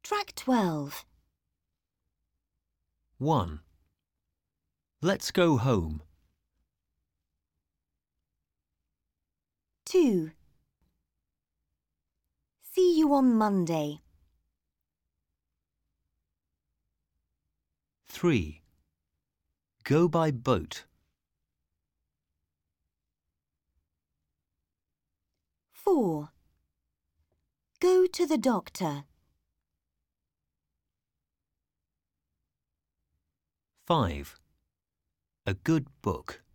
Track 12. 1. Let's go home. 2. See you on Monday. 3. Go by boat. 4. Go to the doctor. 5. A good book.